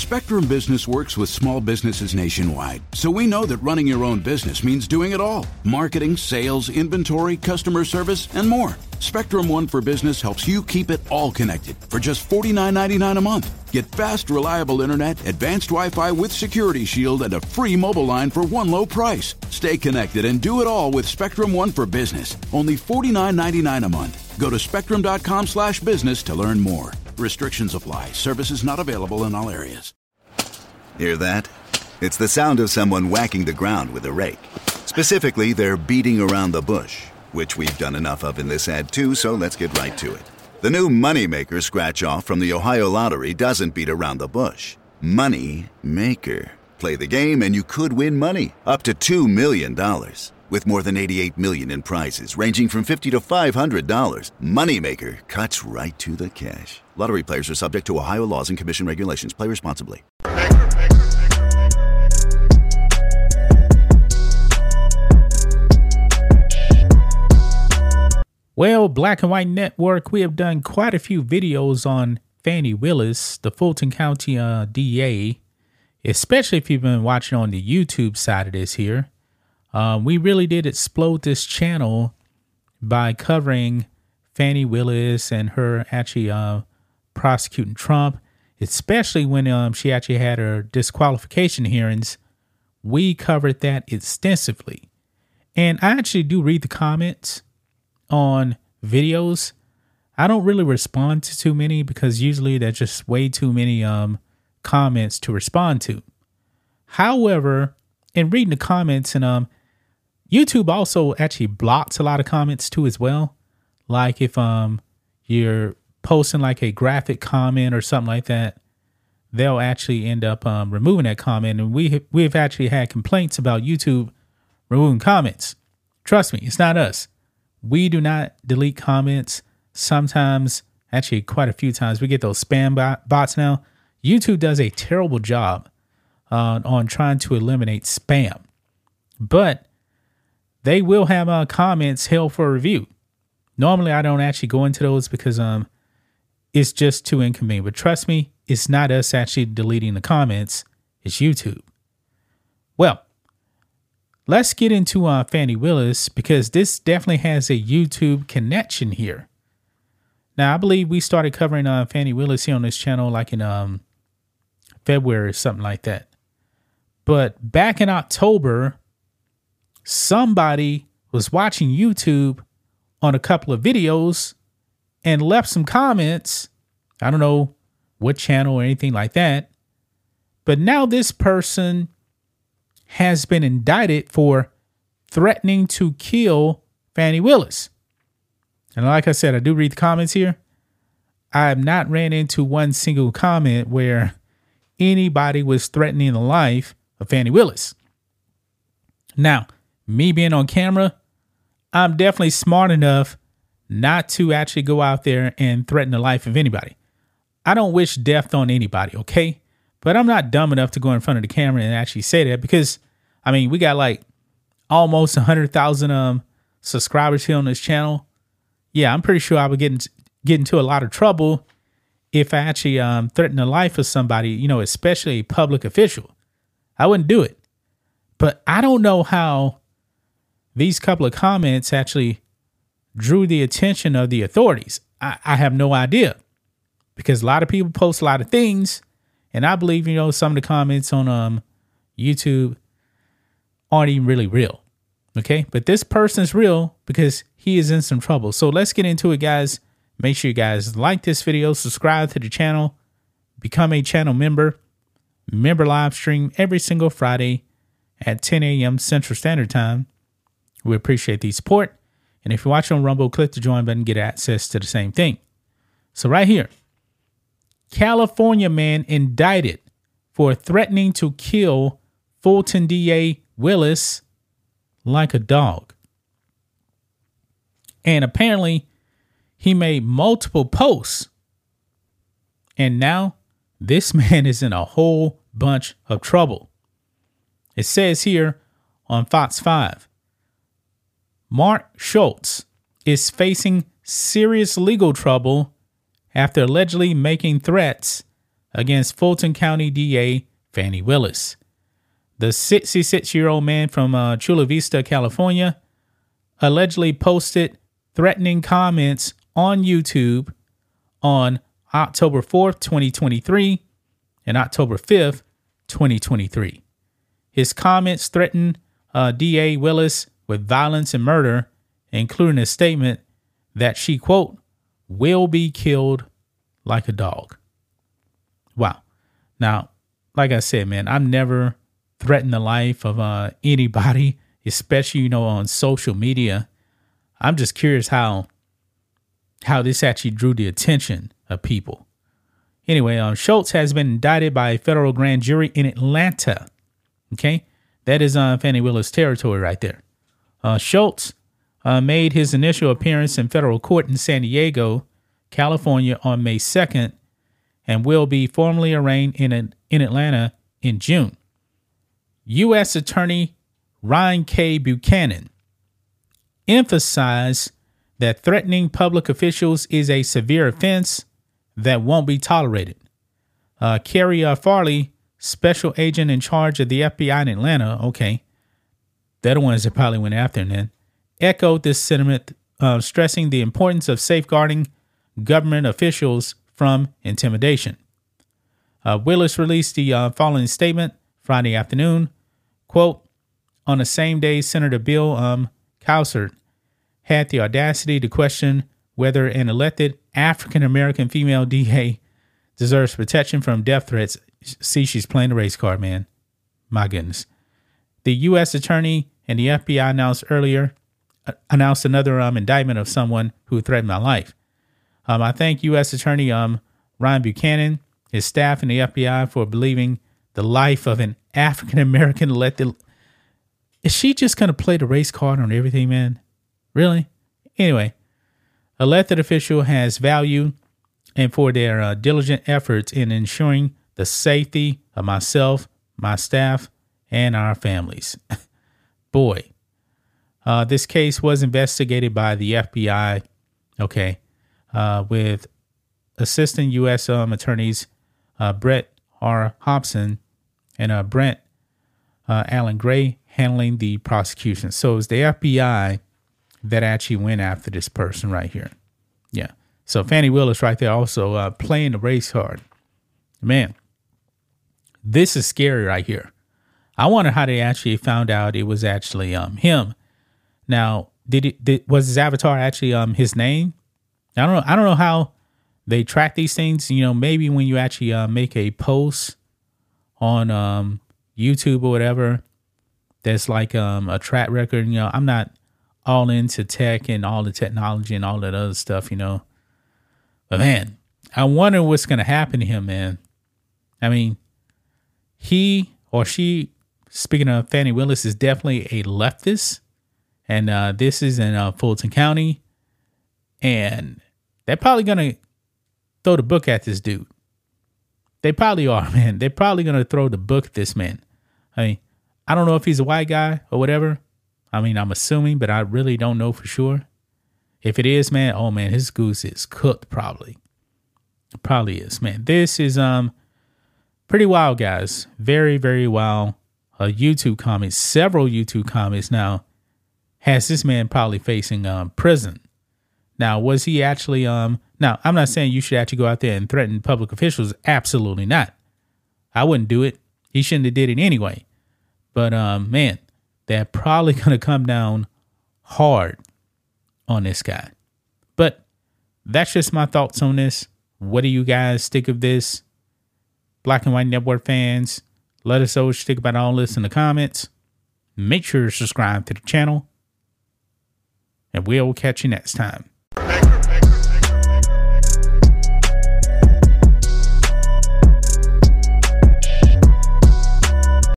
Spectrum Business works with small businesses nationwide, so we know that running your own business means doing it all. Marketing, sales, inventory, customer service, and more. Spectrum One for Business helps you keep it all connected for just $49.99 a month. Get fast, reliable internet, advanced Wi-Fi with Security Shield, and a free mobile line for one low price. Stay connected and do it all with Spectrum One for Business. Only $49.99 a month. Go to spectrum.com/business to learn more. Restrictions apply. Services not available in all areas. Hear that? It's the sound of someone whacking the ground with a rake. Specifically, they're beating around the bush, which we've done enough of in this ad too, so let's get right to it. The new Moneymaker scratch-off from the Ohio Lottery doesn't beat around the bush. Money Maker. Play the game and you could win money, up to $2 million. With more than $88 million in prizes, ranging from $50 to $500, Moneymaker cuts right to the cash. Lottery players are subject to Ohio laws and commission regulations. Play responsibly. Well, Black and White Network, we have done quite a few videos on Fani Willis, the Fulton County DA, especially if you've been watching on the YouTube side of this here. We really did explode this channel by covering Fani Willis and her actually prosecuting Trump, especially when she actually had her disqualification hearings. We covered that extensively. And I actually do read the comments on videos. I don't really respond to too many because usually there's just way too many comments to respond to. However, in reading the comments, and YouTube also actually blocks a lot of comments too as well. Like if you're posting like a graphic comment or something like that, they'll actually end up removing that comment. And we've actually had complaints about YouTube removing comments. Trust me, it's not us. We do not delete comments. Sometimes, actually quite a few times, we get those spam bots now. YouTube does a terrible job on trying to eliminate spam. But they will have comments held for review. Normally, I don't actually go into those because it's just too inconvenient. But trust me, it's not us actually deleting the comments. It's YouTube. Well, let's get into Fani Willis because this definitely has a YouTube connection here. Now, I believe we started covering Fani Willis here on this channel like in February or something like that. But back in October, somebody was watching YouTube on a couple of videos and left some comments. I don't know what channel or anything like that. But now this person has been indicted for threatening to kill Fani Willis. And like I said, I do read the comments here. I have not ran into one single comment where anybody was threatening the life of Fani Willis. Now, me being on camera, I'm definitely smart enough not to actually go out there and threaten the life of anybody. I don't wish death on anybody, okay? But I'm not dumb enough to go in front of the camera and actually say that because, I mean, we got like almost 100,000 subscribers here on this channel. Yeah, I'm pretty sure I would get into a lot of trouble if I actually threatened the life of somebody, you know, especially a public official. I wouldn't do it. But I don't know how these couple of comments actually drew the attention of the authorities. I have no idea because a lot of people post a lot of things. And I believe, you know, some of the comments on YouTube aren't even really real. Okay. But this person's real because he is in some trouble. So let's get into it, guys. Make sure you guys like this video, subscribe to the channel, become a channel member. Member live stream every single Friday at 10 a.m. Central Standard Time. We appreciate the support. And if you're watching on Rumble, click the join button, get access to the same thing. So right here, California man indicted for threatening to kill Fulton DA Willis like a dog. And apparently he made multiple posts. And now this man is in a whole bunch of trouble. It says here on Fox 5, Mark Schultz is facing serious legal trouble after allegedly making threats against Fulton County DA Fani Willis. The 66-year-old man from Chula Vista, California, allegedly posted threatening comments on YouTube on October 4th, 2023 and October 5th, 2023. His comments threatened DA Willis with violence and murder, including a statement that she, quote, will be killed like a dog. Wow. Now, like I said, man, I've never threatened the life of anybody, especially, on social media. I'm just curious how this actually drew the attention of people. Anyway, Schultz has been indicted by a federal grand jury in Atlanta. Okay, that is Fani Willis territory right there. Schultz made his initial appearance in federal court in San Diego, California on May 2nd and will be formally arraigned in Atlanta in June. U.S. Attorney Ryan K. Buchanan emphasized that threatening public officials is a severe offense that won't be tolerated. Kerry Farley, special agent in charge of the FBI in Atlanta, okay, they're the ones that probably went after him then, echoed this sentiment, stressing the importance of safeguarding government officials from intimidation. Willis released the following statement Friday afternoon, quote, on the same day, Senator Bill Cowsert had the audacity to question whether an elected African-American female DA deserves protection from death threats. See, she's playing the race card, man. My goodness. The U.S. Attorney and the FBI announced another indictment of someone who threatened my life. I thank U.S. Attorney Ryan Buchanan, his staff, and the FBI for believing the life of an African-American elected. Is she just going to play the race card on everything, man? Really? Anyway, elected official has value and for their diligent efforts in ensuring the safety of myself, my staff, and our families. Boy, this case was investigated by the FBI, with Assistant U.S. Attorneys Brett R. Hobson and Brent Allen Gray handling the prosecution. So it was the FBI that actually went after this person right here. Yeah. So Fani Willis right there also playing the race card. Man, this is scary right here. I wonder how they actually found out it was actually him. Now, was his avatar actually his name? I don't know how they track these things. Maybe when you actually make a post on YouTube or whatever, that's like a track record. I'm not all into tech and all the technology and all that other stuff, But man, I wonder what's going to happen to him, man. I mean, he or she, speaking of Fani Willis, is definitely a leftist. And this is in Fulton County. And they're probably going to throw the book at this dude. They probably are, man. They're probably going to throw the book at this man. I mean, I don't know if he's a white guy or whatever. I mean, I'm assuming, but I really don't know for sure. If it is, man, oh man, his goose is cooked probably. It probably is, man. This is pretty wild, guys. Very, very wild. YouTube comments, several YouTube comments now has this man probably facing prison. Now, was he actually now, I'm not saying you should actually go out there and threaten public officials. Absolutely not. I wouldn't do it. He shouldn't have did it anyway. But man, they're probably going to come down hard on this guy. But that's just my thoughts on this. What do you guys think of this? Black and White Network fans, let us know what you think about all this in the comments. Make sure to subscribe to the channel. And we'll catch you next time.